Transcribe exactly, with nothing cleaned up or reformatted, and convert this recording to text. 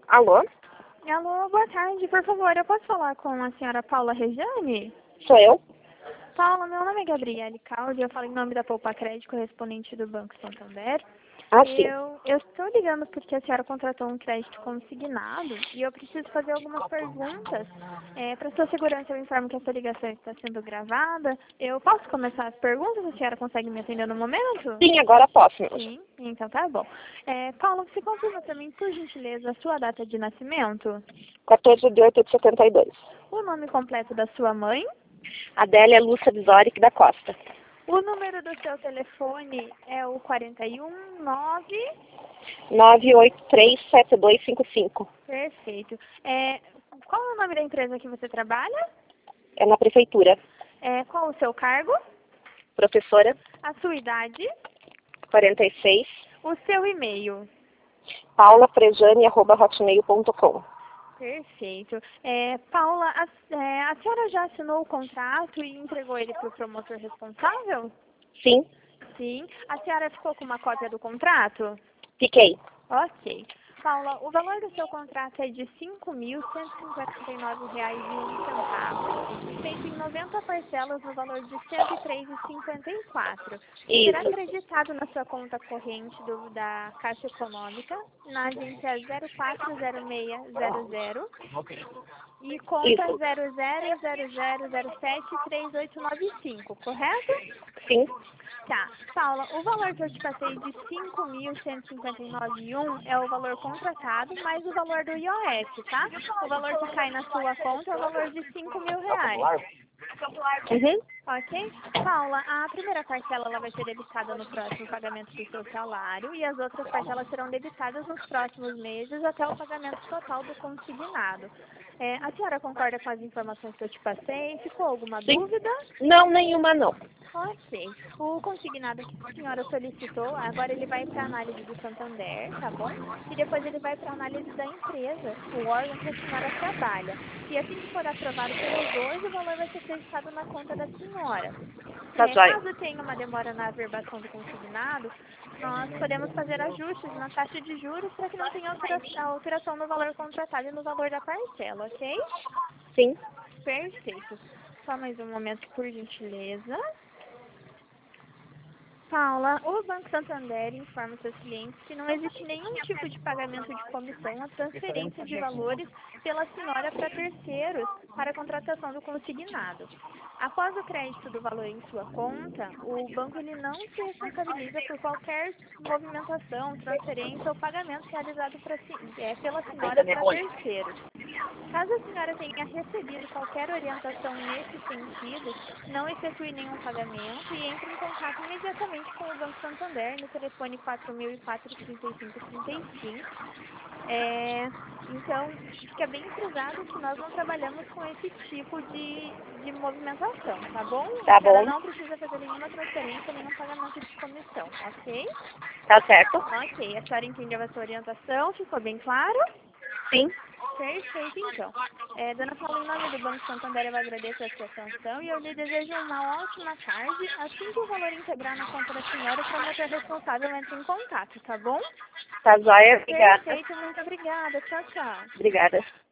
Alô? Alô, boa tarde. Por favor, eu posso falar com a senhora Paula Regiane? Sou eu? Paula, meu nome é Gabriele Caldi, eu falo em nome da Poupa Crédito, correspondente do Banco Santander. Ah, sim. Eu, eu estou ligando porque a senhora contratou um crédito consignado e eu preciso fazer algumas perguntas. É, para sua segurança, eu informo que essa ligação está sendo gravada. Eu posso começar as perguntas? A senhora consegue me atender no momento? Sim, agora posso. Sim, então tá bom. É, Paula, você confirma para mim, por gentileza, a sua data de nascimento? quatorze de oito de setenta e dois. O nome completo da sua mãe? Adélia Lúcia Visoric da Costa. O número do seu telefone é o quatro um nove... nove oito três sete dois cinco cinco. Perfeito. É, qual é o nome da empresa que você trabalha? É na prefeitura. É, qual o seu cargo? Professora, A sua idade? quarenta e seis. O seu e-mail? paula frejane arroba hotmail ponto com. Perfeito. É, Paula, a, é, a senhora já assinou o contrato e entregou ele para o promotor responsável? Sim, Sim. A senhora ficou com uma cópia do contrato? fiquei. Ok. Paula, o valor do seu contrato é de cinco mil cento e cinquenta e nove reais e um centavo, feito em noventa parcelas no valor de cento e três reais e cinquenta e quatro centavos. Será Isso. acreditado na sua conta corrente do, da Caixa Econômica, na agência zero quatro zero seis zero zero e conta Isso. zero zero zero zero zero sete três oito nove cinco, correto? Sim. Tá. Paula, o valor que eu te passei de cinco mil cento e cinquenta e nove reais e um é o valor contratado mais o valor do I O F, tá? O valor que cai na sua conta é o valor de cinco mil reais. Uhum. Ok? Paula, a primeira parcela ela vai ser debitada no próximo pagamento do seu salário e as outras parcelas serão debitadas nos próximos meses até o pagamento total do consignado. É, a senhora concorda com as informações que eu te passei? Ficou alguma Sim. dúvida? Não, nenhuma não. Ok. O consignado que a senhora solicitou, agora ele vai para a análise do Santander, tá bom? E depois ele vai para a análise da empresa, o órgão que a senhora trabalha. E assim que for aprovado pelos dois, o valor vai ser acreditado na conta da senhora. Tá É, joia. caso tenha uma demora na averbação do consignado, nós podemos fazer ajustes na taxa de juros para que não tenha altera- alteração no valor contratado e no valor da parcela, ok? Sim. Perfeito. Só mais um momento, por gentileza. Paula, o Banco Santander informa seus clientes que não existe nenhum tipo de pagamento de comissão ou transferência de valores pela senhora para terceiros para a contratação do consignado. Após o crédito do valor em sua conta, o banco ele não se responsabiliza por qualquer movimentação, transferência ou pagamento realizado pra, é, pela senhora para terceiros. Caso a senhora tenha recebido qualquer orientação nesse sentido, não efetue nenhum pagamento e entre em contato imediatamente com o Banco Santander no telefone quatro mil e quatro, trinta e cinco, trinta e cinco. É, então, fica bem frisado que nós não trabalhamos com esse tipo de, de movimentação, tá bom? A Tá senhora bom. não precisa fazer nenhuma transferência, nenhum pagamento de comissão, ok? Tá certo? Ok, a senhora entendeu essa orientação? Ficou bem claro? Sim. Perfeito, então. É, dona Paula, em nome do Banco Santander, eu agradeço a sua atenção e eu lhe desejo uma ótima tarde. Assim que o valor integrar na conta da senhora, o promotor responsável entra em contato, tá bom? Tá joia. Obrigada. Perfeito, muito obrigada. Tchau, tchau. Obrigada.